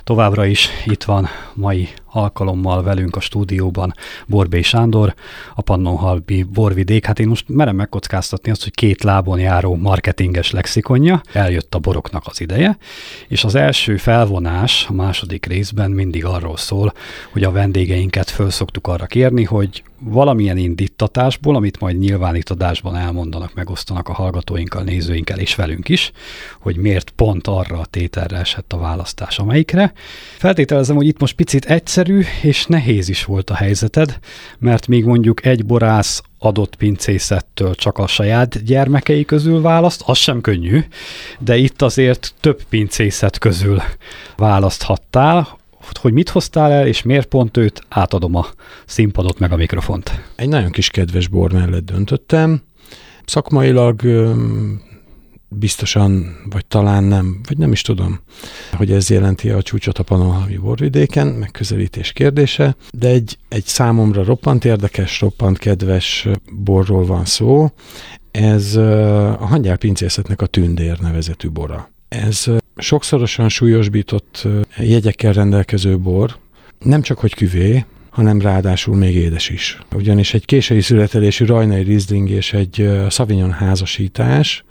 Továbbra is itt van mai alkalommal velünk a stúdióban Borbély Sándor, a Pannonhalmi borvidék. Hát én most merem megkockáztatni azt, hogy 2 lábon járó marketinges lexikonja. Eljött a boroknak az ideje, és az első felvonás a második részben mindig arról szól, hogy a vendégeinket föl szoktuk arra kérni, hogy valamilyen indítatásból, amit majd nyilvánításban elmondanak, megosztanak a hallgatóinkkal, nézőinkkel és velünk is, hogy miért pont arra a tételre esett a választás, amelyikre. Feltételezem, hogy itt most picit egyszerű és nehéz is volt a helyzeted, mert még mondjuk egy borász adott pincészettől csak a saját gyermekei közül választ, az sem könnyű, de itt azért több pincészet közül választhattál. Hogy mit hoztál el, és miért pont őt, átadom a színpadot meg a mikrofont. Egy nagyon kis kedves bor mellett döntöttem. Szakmailag biztosan, vagy talán nem, vagy nem is tudom, hogy ez jelenti a csúcsot a Pannonhalmi borvidéken, megközelítés kérdése, de egy számomra roppant érdekes, roppant kedves borról van szó. Ez a Hangyál pincészetnek a Tündér nevezetű bora. Ez sokszorosan súlyosbított jegyekkel rendelkező bor, nem csak hogy küvé, hanem ráadásul még édes is. Ugyanis egy késői születelésű rajnai Riesling és egy Sauvignon házasítás.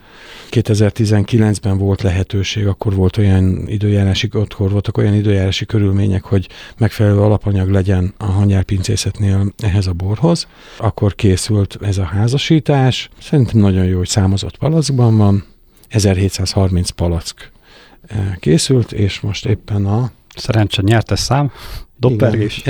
2019-ben volt lehetőség, akkor voltak olyan időjárási körülmények, hogy megfelelő alapanyag legyen a Hangyál pincészetnél ehhez a borhoz. Akkor készült ez a házasítás. Szerintem nagyon jó, hogy számozott palackban van. 1730 palack készült, és most éppen a... Szerencse nyertes szám, doppergés.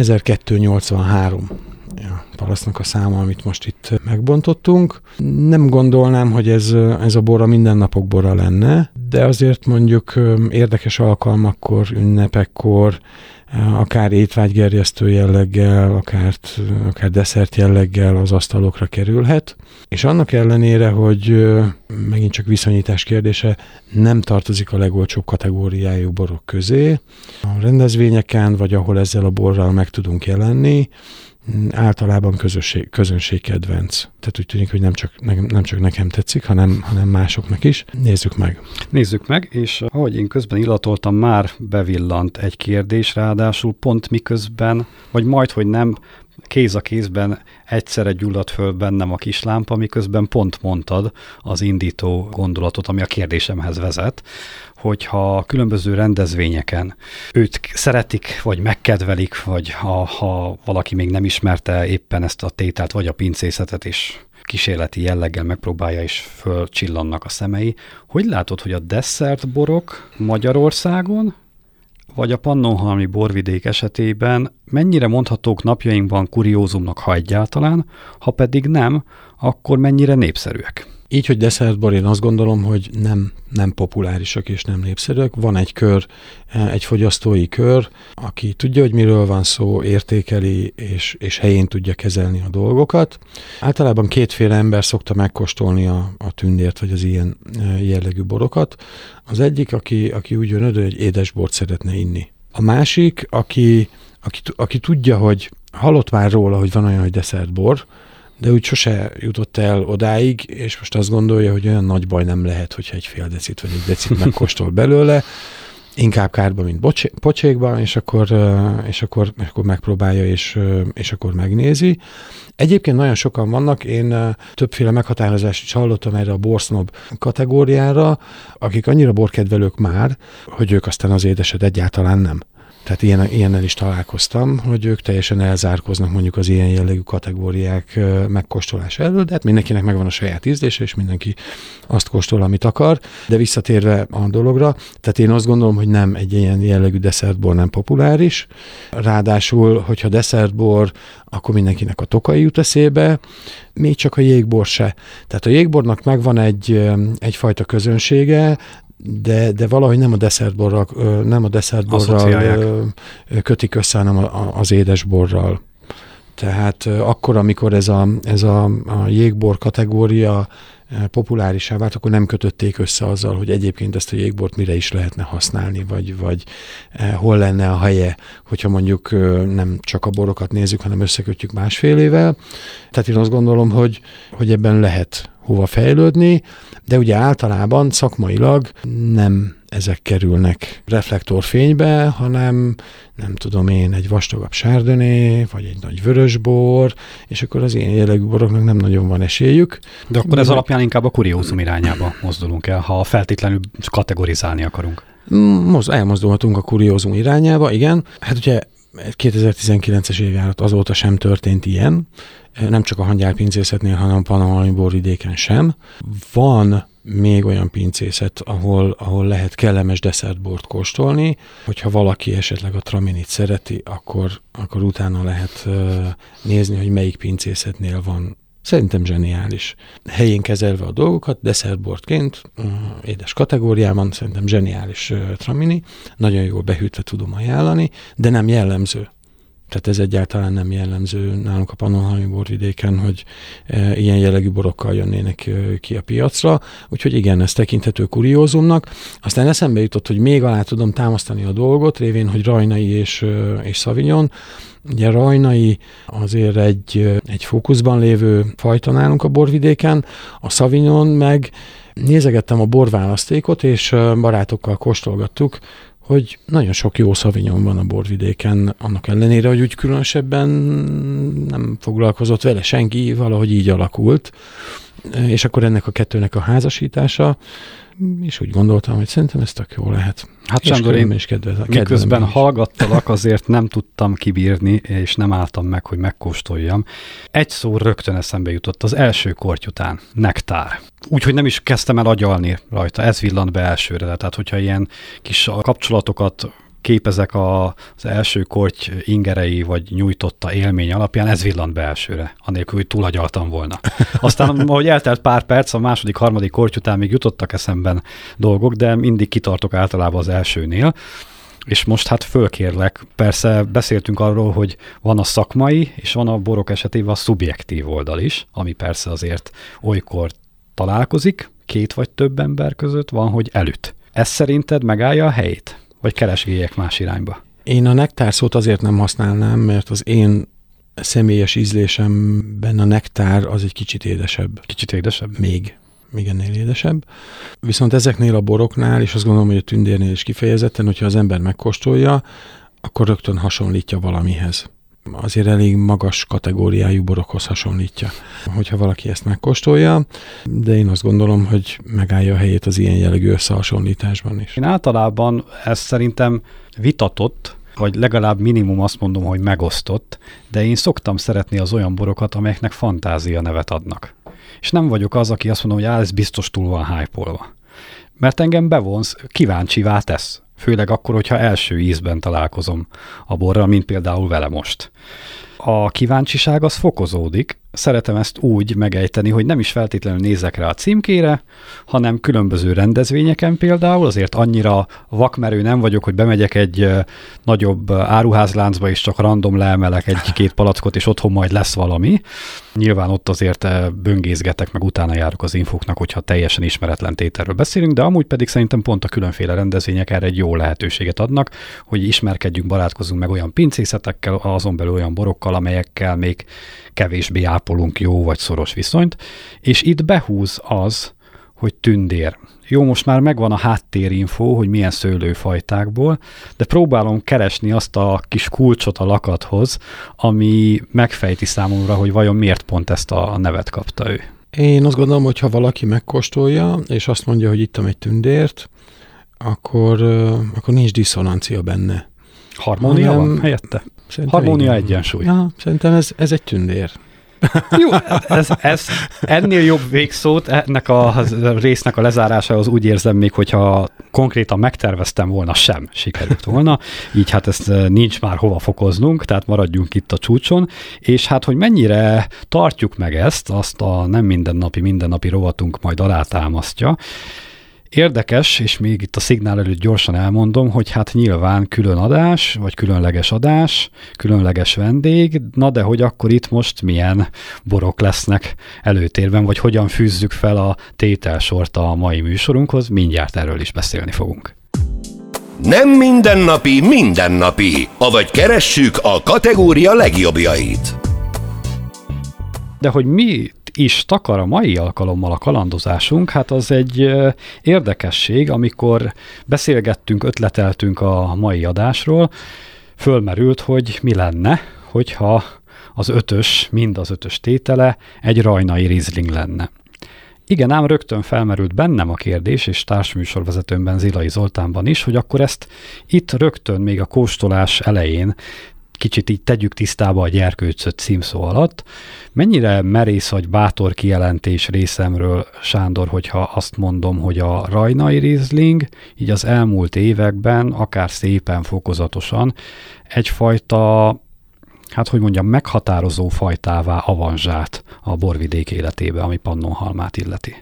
1283 palacknak a száma, amit most itt megbontottunk. Nem gondolnám, hogy ez a bor a mindennapok bora lenne, de azért mondjuk érdekes alkalmakkor, ünnepekkor, akár étvágygerjesztő jelleggel, akár desszert jelleggel az asztalokra kerülhet. És annak ellenére, hogy megint csak viszonyítás kérdése, nem tartozik a legolcsóbb kategóriájú borok közé. A rendezvényeken, vagy ahol ezzel a borral meg tudunk jelenni, általában közönségkedvenc. Tehát úgy tűnik, hogy nem csak nekem tetszik, hanem másoknak is. Nézzük meg, és ahogy én közben illatoltam, már bevillant egy kérdés, ráadásul pont miközben, vagy majdhogy nem, kéz a kézben egyszerre gyulladt föl bennem a kis lámpa, miközben pont mondtad az indító gondolatot, ami a kérdésemhez vezet, hogyha különböző rendezvényeken őt szeretik, vagy megkedvelik, vagy ha valaki még nem ismerte éppen ezt a tételt, vagy a pincészetet, és kísérleti jelleggel megpróbálja, és fölcsillannak a szemei. Hogy látod, hogy a desszertborok Magyarországon, vagy a Pannonhalmi borvidék esetében mennyire mondhatók napjainkban kuriózumnak, ha egyáltalán, ha pedig nem, akkor mennyire népszerűek? Így, hogy desszertbor, én azt gondolom, hogy nem populárisak és nem népszerűek. Van egy kör, egy fogyasztói kör, aki tudja, hogy miről van szó, értékeli és helyén tudja kezelni a dolgokat. Általában 2 ember szokta megkóstolni a tündért, vagy az ilyen jellegű borokat. Az egyik, aki úgy jön oda, hogy édesbort szeretne inni. A másik, aki tudja, hogy hallott már róla, hogy van olyan, hogy desszertbor, de úgy sose jutott el odáig, és most azt gondolja, hogy olyan nagy baj nem lehet, hogyha egy fél decit vagy egy decit megkóstol belőle, inkább kárba, mint pocsékba, és akkor megpróbálja, és akkor megnézi. Egyébként nagyon sokan vannak, én többféle meghatározást is hallottam erre a borsznob kategóriára, akik annyira borkedvelők már, hogy ők aztán az édeset egyáltalán nem. Tehát ilyennel is találkoztam, hogy ők teljesen elzárkoznak mondjuk az ilyen jellegű kategóriák megkóstolása elől, de hát mindenkinek megvan a saját ízlése, és mindenki azt kóstol, amit akar. De visszatérve a dologra, tehát én azt gondolom, hogy nem egy ilyen jellegű desszertbor nem populáris. Ráadásul, hogyha desszertbor, akkor mindenkinek a Tokai jut eszébe, még csak a jégbor se. Tehát a jégbornak megvan egyfajta közönsége, de valahogy nem a desszertborral kötik össze, hanem az édesborral. Tehát akkor, amikor ez a jégbor kategória populárisá vált, akkor nem kötötték össze azzal, hogy egyébként ezt a jégbort mire is lehetne használni, vagy hol lenne a helye, hogyha mondjuk nem csak a borokat nézzük, hanem összekötjük másfélével. Tehát én azt gondolom, hogy ebben lehet hova fejlődni, de ugye általában szakmailag nem ezek kerülnek reflektorfénybe, hanem nem tudom én, egy vastagabb chardonnay, vagy egy nagy vörösbor, és akkor az ilyen jellegű boroknak nem nagyon van esélyük. De akkor ez alapján inkább a kuriózum irányába mozdulunk el, ha feltétlenül kategorizálni akarunk. Elmozdulhatunk a kuriózum irányába, igen. Hát ugye 2019-es évjárat azóta sem történt ilyen, nem csak a hangyárpincészetnél, hanem a pannonhalmi borvidéken sem. Van még olyan pincészet, ahol lehet kellemes desszertbort kóstolni, hogyha valaki esetleg a traminit szereti, akkor utána lehet nézni, hogy melyik pincészetnél van. Szerintem zseniális. Helyén kezelve a dolgokat, desszertbortként, édes kategóriában, szerintem zseniális tramini, nagyon jól behűtve tudom ajánlani, de nem jellemző. Tehát ez egyáltalán nem jellemző nálunk a pannonhalmi borvidéken, hogy ilyen jellegű borokkal jönnének ki a piacra. Úgyhogy igen, ez tekinthető kuriózumnak. Aztán eszembe jutott, hogy még alá tudom támasztani a dolgot, révén, hogy rajnai és Sauvignon. Ugye rajnai azért egy fókuszban lévő fajta nálunk a borvidéken, a Sauvignon meg nézegettem a borválasztékot, és barátokkal kóstolgattuk, hogy nagyon sok jó Sauvignon van a borvidéken, annak ellenére, hogy úgy különösebben nem foglalkozott vele senki, valahogy így alakult. És akkor ennek a kettőnek a házasítása, és úgy gondoltam, hogy szerintem ez tök jó lehet. Hát Sándor, én miközben hallgattalak, azért nem tudtam kibírni, és nem álltam meg, hogy megkóstoljam. Egy szó rögtön eszembe jutott az első korty után, nektár. Úgyhogy nem is kezdtem el agyalni rajta, ez villant be elsőre. Tehát, hogyha ilyen kis kapcsolatokat képezek az első korty ingerei vagy nyújtotta élmény alapján, ez villant be elsőre, anélkül, hogy túlagyaltam volna. Aztán, ahogy eltelt pár perc, a második, harmadik korty után még jutottak eszemben dolgok, de mindig kitartok általában az elsőnél. És most hát fölkérlek, persze beszéltünk arról, hogy van a szakmai, és van a borok esetében a szubjektív oldal is, ami persze azért olykor találkozik, két vagy több ember között van, hogy elüt. Ez szerinted megállja a helyét? Vagy keresgélyek más irányba? Én a nektár szót azért nem használnám, mert az én személyes ízlésemben a nektár az egy kicsit édesebb. Kicsit édesebb? Még ennél édesebb. Viszont ezeknél a boroknál, és azt gondolom, hogy a tündérnél is kifejezetten, hogyha az ember megkóstolja, akkor rögtön hasonlítja valamihez. Azért elég magas kategóriájú borokhoz hasonlítja, hogyha valaki ezt megkóstolja, de én azt gondolom, hogy megállja a helyét az ilyen jellegű összehasonlításban is. Én általában ezt szerintem vitatott, vagy legalább minimum azt mondom, hogy megosztott, de én szoktam szeretni az olyan borokat, amelyeknek fantázia nevet adnak. És nem vagyok az, aki azt mondom, hogy ez biztos túl van hype-olva. Mert engem bevonz, kíváncsivá tesz. Főleg akkor, hogyha első ízben találkozom a borral, mint például vele most. A kíváncsiság az fokozódik, szeretem ezt úgy megejteni, hogy nem is feltétlenül nézek rá a címkére, hanem különböző rendezvényeken például, azért annyira vakmerő nem vagyok, hogy bemegyek egy nagyobb áruházláncba, és csak random leemelek egy-két palackot, és otthon majd lesz valami. Nyilván ott azért böngészgetek, meg utána járok az infóknak, hogyha teljesen ismeretlen tételről beszélünk, de amúgy pedig szerintem pont a különféle rendezvények erre egy jó lehetőséget adnak, hogy ismerkedjünk, barátkozzunk meg olyan pincészetekkel, azon belül olyan borokkal, amelyekkel még kevésbé ápolunk jó vagy szoros viszonyt, és itt behúz az, hogy tündér. Jó, most már megvan a háttérinfó, hogy milyen szőlőfajtákból, de próbálom keresni azt a kis kulcsot a lakathoz, ami megfejti számomra, hogy vajon miért pont ezt a nevet kapta ő. Én azt gondolom, hogy ha valaki megkóstolja, és azt mondja, hogy ittam egy tündért, akkor nincs diszonancia benne. Harmónia van helyette? Harmónia, egyensúly. Ja, szerintem ez egy tündér. Jó, ez ennél jobb végszót ennek a résznek a lezárásához úgy érzem még, hogyha konkrétan megterveztem volna, sem sikerült volna, így hát ezt nincs már hova fokoznunk, tehát maradjunk itt a csúcson, és hát, hogy mennyire tartjuk meg ezt, azt a nem mindennapi rovatunk majd alátámasztja. Érdekes, és még itt a szignál előtt gyorsan elmondom, hogy hát nyilván külön adás, vagy különleges adás, különleges vendég, na de hogy akkor itt most milyen borok lesznek előtérben, vagy hogyan fűzzük fel a tételsort a mai műsorunkhoz, mindjárt erről is beszélni fogunk. Nem mindennapi, avagy keressük a kategória legjobbjait. De hogy mi is takar a mai alkalommal a kalandozásunk? Hát az egy érdekesség, amikor beszélgettünk, ötleteltünk a mai adásról, fölmerült, hogy mi lenne, hogyha mind az ötös tétele egy rajnai Riesling lenne. Igen, ám rögtön felmerült bennem a kérdés, és társműsorvezetőmben Zilai Zoltánban is, hogy akkor ezt itt rögtön még a kóstolás elején kicsit így tegyük tisztába a gyerkőcöt címszó alatt. Mennyire merész vagy bátor kijelentés részemről, Sándor, hogyha azt mondom, hogy a rajnai Riesling így az elmúlt években, akár szépen fokozatosan egyfajta, meghatározó fajtává avanzsált a borvidék életébe, ami Pannonhalmát illeti.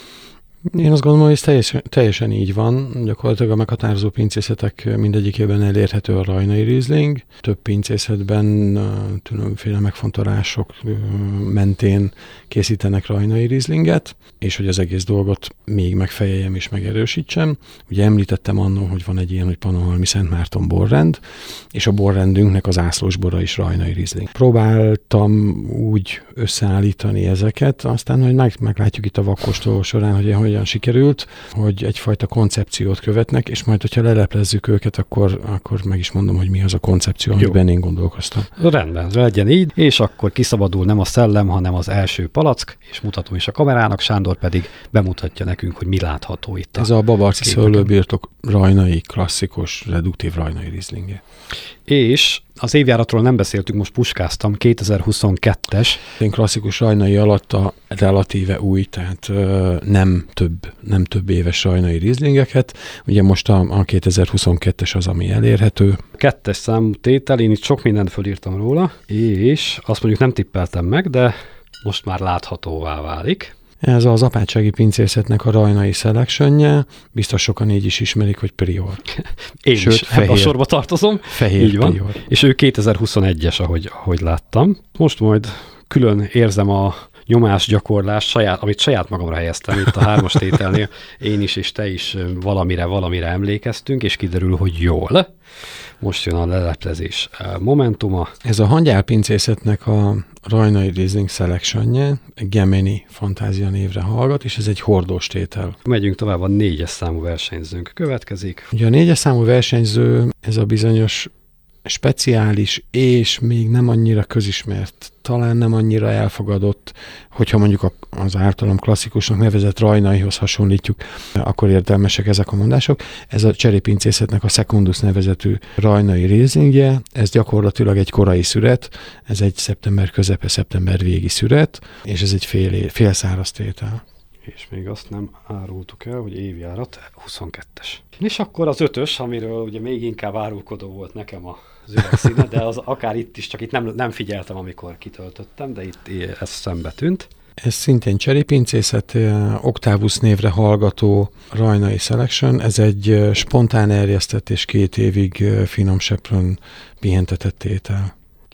Én azt gondolom, hogy ez teljesen így van. Gyakorlatilag a meghatározó pincészetek mindegyikében elérhető a rajnai Riesling. Több pincészetben különféle megfontolások mentén készítenek rajnai Rieslinget, és hogy az egész dolgot még megfejeljem és megerősítsem. Ugye említettem annól, hogy van egy ilyen, hogy Pannonhalmi Szent Márton borrend, és a borrendünknek az ászlós bora is rajnai Riesling. Próbáltam úgy összeállítani ezeket, aztán hogy meglátjuk itt a vakkóstoló során, hogy hogyan sikerült, hogy egyfajta koncepciót követnek, és majd, hogyha leleplezzük őket, akkor meg is mondom, hogy mi az a koncepció, amiben én gondolkoztam. Rendben, legyen így, és akkor kiszabadul nem a szellem, hanem az első palack, és mutatom is a kamerának, Sándor pedig bemutatja nekünk, hogy mi látható itt. Ez a Babarci Szőlőbirtok rajnai, klasszikus, reduktív rajnai Rieslingje. És az évjáratról nem beszéltünk, most puskáztam, 2022-es. Én klasszikus rajnai alatt a relatíve új, tehát nem több éves rajnai Rieslingeket. Ugye most a 2022-es az, ami elérhető. 2-es számú tétel, én itt sok mindent fölírtam róla, és azt mondjuk nem tippeltem meg, de most már láthatóvá válik. Ez az apátsági pincészetnek a rajnai selection-je, biztos sokan így is ismerik, hogy Prior. Én sőt, is fehér, a sorba tartozom. Fehér így van. Prior. És ő 2021-es, ahogy láttam. Most majd külön érzem a nyomásgyakorlást, amit saját magamra helyeztem itt a 3-as tételnél. Én is és te is valamire emlékeztünk, és kiderül, hogy jól. Most jön a leleplezés momentuma. Ez a Hangyál pincészetnek a rajnai Riesling selection-je, Gemini Fantázia névre hallgat, és ez egy hordós tétel. Megyünk tovább, a 4-es számú versenyzőnk következik. Ugye a 4-es számú versenyző, ez a bizonyos speciális és még nem annyira közismert, talán nem annyira elfogadott, hogyha mondjuk az általam klasszikusnak nevezett rajnaihoz hasonlítjuk, akkor értelmesek ezek a mondások. Ez a cserépincészetnek a Secundus nevezetű rajnai Rieslingje, ez gyakorlatilag egy korai szüret, ez egy szeptember közepe, szeptember végi szüret, és ez egy félszáraz tétel. És még azt nem árultuk el, hogy évjárat 22-es. És akkor az 5-ös, amiről ugye még inkább árulkodó volt nekem az üvegszíne, de az akár itt is, csak itt nem figyeltem, amikor kitöltöttem, de itt ez szembe tűnt. Ez szintén cserépincészet, Octavus névre hallgató rajnai selection, ez egy spontán erjesztett és 2 évig finom seprőn pihentetett tétel.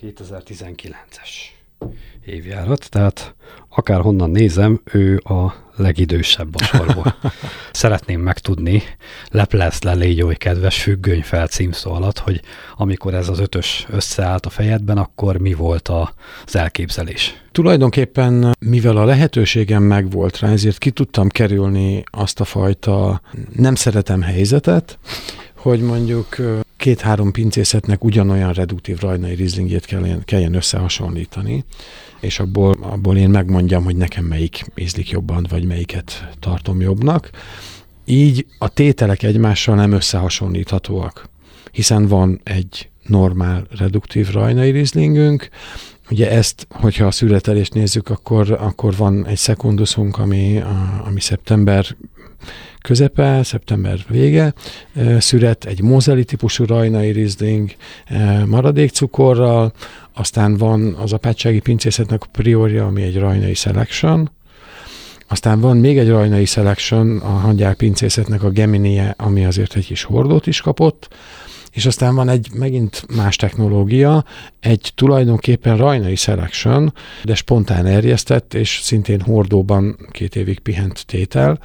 2019-es évjárat, tehát akárhonnan nézem, ő a legidősebb a sorból. Szeretném megtudni, leplezd le, légy oly kedves, függönyfel címszó alatt, hogy amikor ez az 5-ös összeállt a fejedben, akkor mi volt az elképzelés? Tulajdonképpen, mivel a lehetőségem megvolt rá, ezért ki tudtam kerülni azt a fajta nem szeretem helyzetet, hogy mondjuk 2-3 pincészetnek ugyanolyan reduktív rajnai Rieslingjét kelljen összehasonlítani, és abból én megmondjam, hogy nekem melyik ízlik jobban, vagy melyiket tartom jobbnak. Így a tételek egymással nem összehasonlíthatóak, hiszen van egy normál reduktív rajnai Rieslingünk, ugye ezt, hogyha a születelést nézzük, akkor van egy Secundusunk, ami szeptember közepe, szeptember vége szület, egy moseli típusú rajnai Riesling maradékcukorral, aztán van az apátsági pincészetnek a Priorja, ami egy rajnai selection, aztán van még egy rajnai selection, a Hangyál pincészetnek a Gemini-je, ami azért egy kis hordót is kapott, és aztán van egy megint más technológia, egy tulajdonképpen rajnai selection, de spontán erjesztett, és szintén hordóban 2 évig pihent tétel.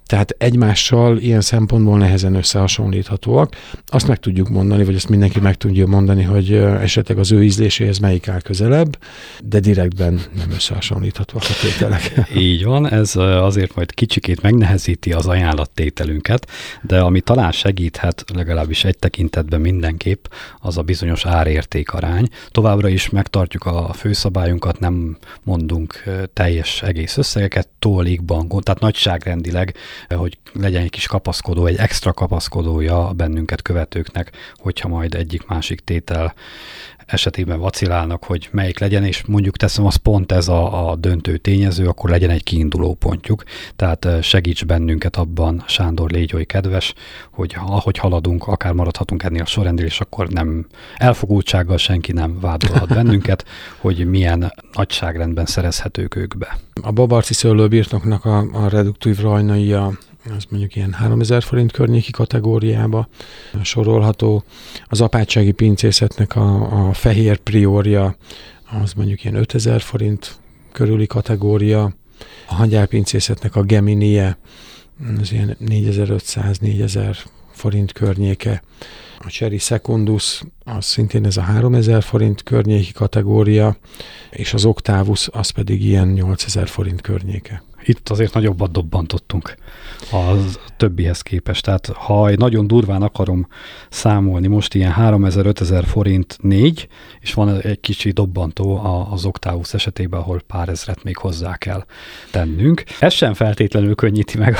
Tehát egymással ilyen szempontból nehezen összehasonlíthatóak. Azt meg tudjuk mondani, vagy azt mindenki meg tudja mondani, hogy esetleg az ő ízléséhez melyik áll közelebb, de direktben nem összehasonlíthatóak a tételek. Így van, ez azért majd kicsikét megnehezíti az ajánlattételünket, de ami talán segíthet legalábbis egy tekintetben mindenképp, az a bizonyos árérték arány. Továbbra is megtartjuk a főszabályunkat, nem mondunk teljes egész összegeket, tólikban, tehát nagyságrendileg, hogy legyen egy kis kapaszkodó, egy extra kapaszkodója bennünket követőknek, hogyha majd egyik-másik tétel esetében vacilálnak, hogy melyik legyen, és mondjuk teszem, az pont ez a döntő tényező, akkor legyen egy kiinduló pontjuk. Tehát segíts bennünket abban, Sándor, légy oly kedves, hogy ahogy haladunk, akár maradhatunk ennél a sorrendnél, és akkor nem elfogultsággal senki nem vádolhat bennünket, hogy milyen nagyságrendben szerezhetők ők be. A Babarci szőlőbirtoknak a reduktív rajnaia, az mondjuk ilyen 3000 forint környéki kategóriába sorolható. Az apátsági pincészetnek a fehér priorja, az mondjuk ilyen 5000 forint körüli kategória. A hangyárpincészetnek a Geminie, az ilyen 4500-4000 forint környéke. A Cherry Secundus, az szintén ez a 3000 forint környéki kategória, és az Octavus, az pedig ilyen 8000 forint környéke. Itt azért nagyobbat dobbantottunk a többihez képest. Tehát ha nagyon durván akarom számolni, most ilyen 3000-5000 forint 4, és van egy kicsi dobbantó az Octavus esetében, ahol pár ezret még hozzá kell tennünk. Ez sem feltétlenül könnyíti meg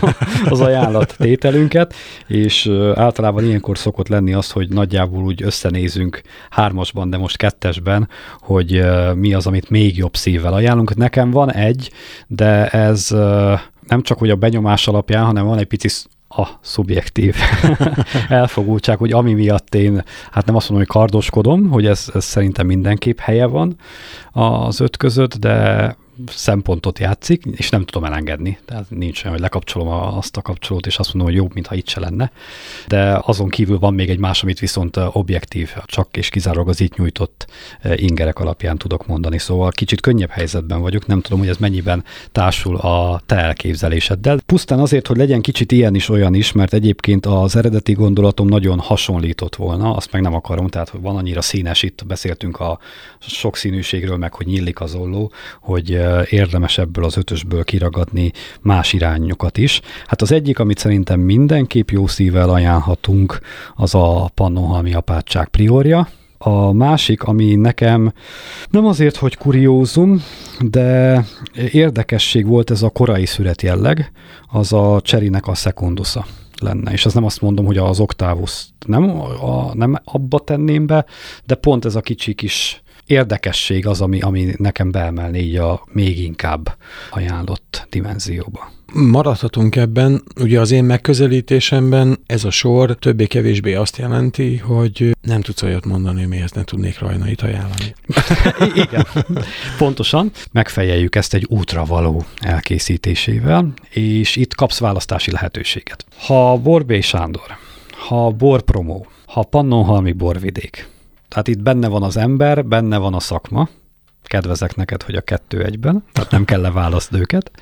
az ajánlattételünket, és általában ilyenkor szokott lenni az, hogy nagyjából úgy összenézünk 3-asban, de most 2-esben, hogy mi az, amit még jobb szívvel ajánlunk. Nekem van egy, de ez nem csak hogy a benyomás alapján, hanem van egy pici szubjektív elfogultság, hogy ami miatt én, hát nem azt mondom, hogy kardoskodom, hogy ez szerintem mindenképp helye van az 5 között, de szempontot játszik, és nem tudom elengedni. Tehát nincs olyan, hogy lekapcsolom azt a kapcsolót, és azt mondom, hogy jobb, mintha itt se lenne. De azon kívül van még egy más, amit viszont objektív, csak és kizárólag az itt nyújtott ingerek alapján tudok mondani. Szóval kicsit könnyebb helyzetben vagyok, nem tudom, hogy ez mennyiben társul a te elképzeléseddel. Pusztán azért, hogy legyen kicsit ilyen is, olyan is, mert egyébként az eredeti gondolatom nagyon hasonlított volna, azt meg nem akarom, tehát van annyira színes, itt beszéltünk a sokszínűségről, meg hogy nyílik az olló, hogy érdemes ebből az 5-ösből kiragadni más irányokat is. Hát az egyik, amit szerintem mindenképp jó szívvel ajánlhatunk, az a Pannonhalmi apátság priorja. A másik, ami nekem nem azért, hogy kuriózum, de érdekesség volt, ez a korai szüret jelleg, az a Cherrynek a Secundusza lenne. És az nem azt mondom, hogy az Octavus nem abba tenném be, de pont ez a kicsi kis érdekesség az, ami nekem beemelné így a még inkább ajánlott dimenzióba. Maradhatunk ebben. Ugye az én megközelítésemben ez a sor többé-kevésbé azt jelenti, hogy nem tudsz olyat mondani, mihez ne tudnék rajnait ajánlani. Igen, pontosan. Megfejeljük ezt egy útra való elkészítésével, és itt kapsz választási lehetőséget. Ha Borbély Sándor, ha borpromó, ha Pannonhalmi borvidék, tehát itt benne van az ember, benne van a szakma, kedvezek neked, hogy a 2 egyben, tehát nem kell leválasztni őket.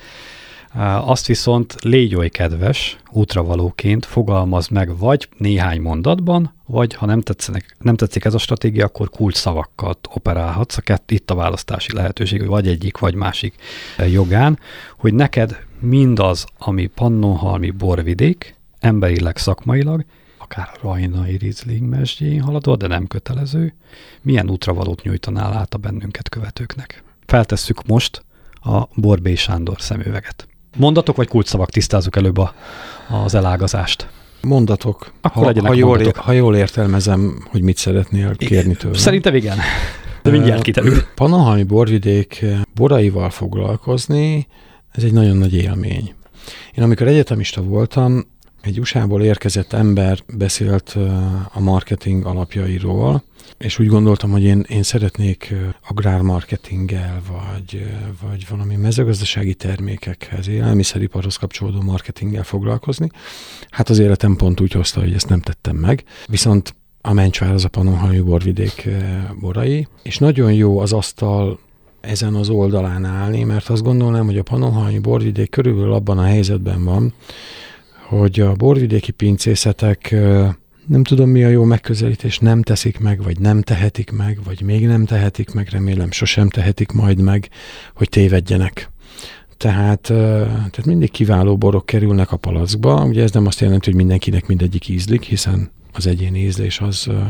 Azt viszont légy oly kedves, útravalóként fogalmazd meg vagy néhány mondatban, vagy ha nem tetszik ez a stratégia, akkor kulcsszavakkal operálhatsz. Itt a választási lehetőség, vagy egyik, vagy másik jogán, hogy neked mindaz, ami Pannonhalmi borvidék, emberileg, szakmailag, akár a rajnai Riesling mesdjén haladva, de nem kötelező, milyen útravalót nyújtanál át a bennünket követőknek. Feltesszük most a Borbély Sándor szemüveget. Mondatok vagy kulcsszavak, tisztázzuk előbb az elágazást. Mondatok. Akkor ha jól értelmezem, hogy mit szeretnél kérni tőlem. Szerintem igen. De mindjárt kiderül. Pannonhalmi borvidék boraival foglalkozni, ez egy nagyon nagy élmény. Én amikor egyetemista voltam, egy USA-ból érkezett ember beszélt a marketing alapjairól, és úgy gondoltam, hogy én szeretnék agrármarketinggel, vagy valami mezőgazdasági termékekhez, élelmiszeriparhoz kapcsolódó marketinggel foglalkozni. Hát az életem pont úgy hozta, hogy ezt nem tettem meg. Viszont a Mencsvár az a Pannonhalmi borvidék borai, és nagyon jó az asztal ezen az oldalán állni, mert azt gondolnám, hogy a pannonhalmi borvidék körülbelül abban a helyzetben van, hogy a borvidéki pincészetek, nem tudom mi a jó megközelítés, nem teszik meg, vagy nem tehetik meg, vagy még nem tehetik meg, remélem sosem tehetik majd meg, hogy tévedjenek. Tehát mindig kiváló borok kerülnek a palackba. Ugye ez nem azt jelenti, hogy mindenkinek mindegyik ízlik, hiszen az egyéni ízlés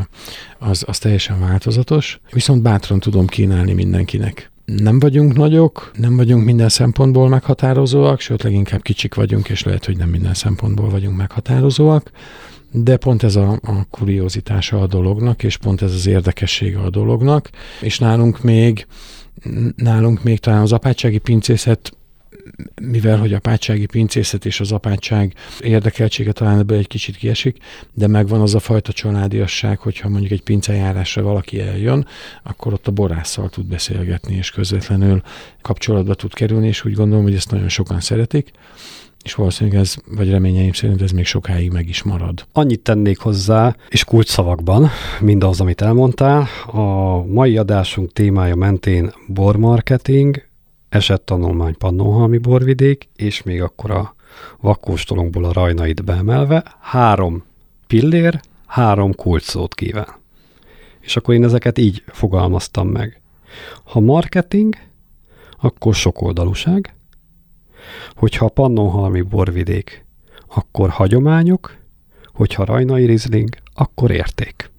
az teljesen változatos. Viszont bátran tudom kínálni mindenkinek. Nem vagyunk nagyok, nem vagyunk minden szempontból meghatározóak, sőt leginkább kicsik vagyunk, és lehet, hogy nem minden szempontból vagyunk meghatározóak, de pont ez a kuriózitása a dolognak, és pont ez az érdekessége a dolognak, és nálunk még talán az apátsági pincészet, mivel hogy apátsági pincészet és az apátság érdekeltsége talán ebből egy kicsit kiesik, de megvan az a fajta családiasság, hogyha mondjuk egy pincejárásra valaki eljön, akkor ott a borásszal tud beszélgetni, és közvetlenül kapcsolatba tud kerülni, és úgy gondolom, hogy ezt nagyon sokan szeretik, és valószínűleg ez, vagy reményeim szerint ez még sokáig meg is marad. Annyit tennék hozzá, és kulcsszavakban mindaz, amit elmondtál. A mai adásunk témája mentén bormarketing, esettanulmány Pannonhalmi borvidék, és még akkor a vakkóstolónkból a Rajnait beemelve 3 pillér, 3 kulcsszót kíván. És akkor én ezeket így fogalmaztam meg. Ha marketing, akkor sokoldalúság, hogyha a Pannonhalmi borvidék, akkor hagyományok, hogyha Rajnai Riesling, akkor érték.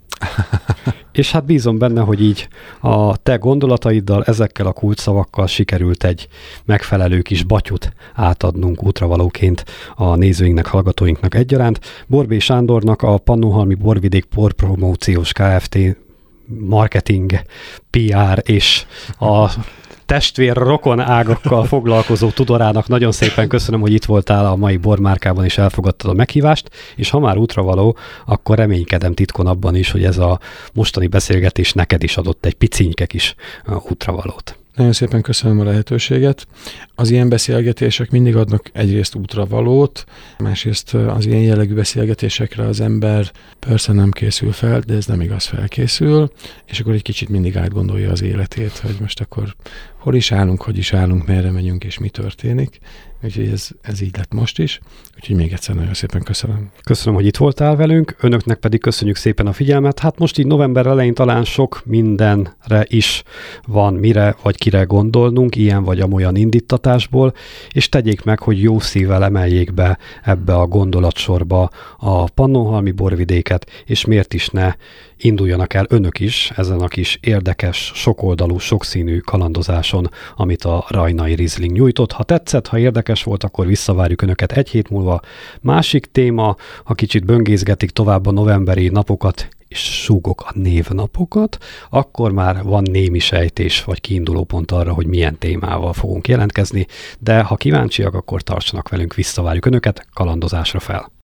És hát bízom benne, hogy így a te gondolataiddal, ezekkel a kulcsszavakkal sikerült egy megfelelő kis batyut átadnunk útravalóként a nézőinknek, hallgatóinknak egyaránt. Borbély Sándornak, a Pannonhalmi Borvidék Borpromóciós Kft. Marketing, PR és a testvér rokon ágakkal foglalkozó tudorának nagyon szépen köszönöm, hogy itt voltál a mai bormárkában, és elfogadtad a meghívást, és ha már útravaló, akkor reménykedem titkon abban is, hogy ez a mostani beszélgetés neked is adott egy picinke kis útravalót. Nagyon szépen köszönöm a lehetőséget. Az ilyen beszélgetések mindig adnak egyrészt útravalót, másrészt az ilyen jellegű beszélgetésekre az ember persze nem készül fel, de ez nem igaz, felkészül, és akkor egy kicsit mindig átgondolja az életét, hogy most akkor hol is állunk, hogy is állunk, merre megyünk, és mi történik. Úgyhogy ez így lett most is. Úgyhogy még egyszer nagyon szépen köszönöm. Köszönöm, hogy itt voltál velünk, önöknek pedig köszönjük szépen a figyelmet. Hát most így november elején talán sok mindenre is van mire vagy kire gondolnunk, ilyen vagy amolyan indítatásból, és tegyék meg, hogy jó szívvel emeljék be ebbe a gondolatsorba a Pannonhalmi borvidéket, és miért is ne induljanak el önök is ezen a kis érdekes, sokoldalú, sokszínű kalandozáson, amit a Rajnai Riesling nyújtott. Ha tetszett, ha érdekes volt, akkor visszavárjuk önöket egy hét múlva. Másik téma, ha kicsit böngészgetik tovább a novemberi napokat, és súgok a névnapokat, akkor már van némi sejtés vagy kiindulópont arra, hogy milyen témával fogunk jelentkezni, de ha kíváncsiak, akkor tartsanak velünk, visszavárjuk önöket kalandozásra fel.